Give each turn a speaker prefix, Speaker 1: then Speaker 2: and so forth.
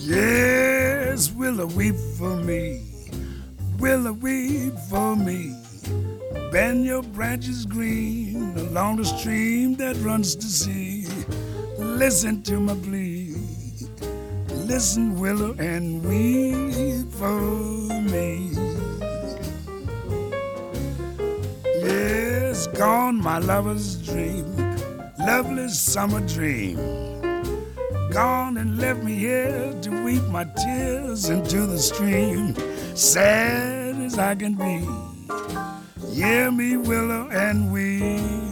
Speaker 1: Yes, willow weep for me, willow weep for me. Bend your branches green along the stream that runs to sea. Listen to my plea. Listen, willow, and weep for me. Yes, gone my lover's dream, lovely summer dream. Gone and left me here to weep my tears into the stream, sad as I can be. Hear me, willow, and weep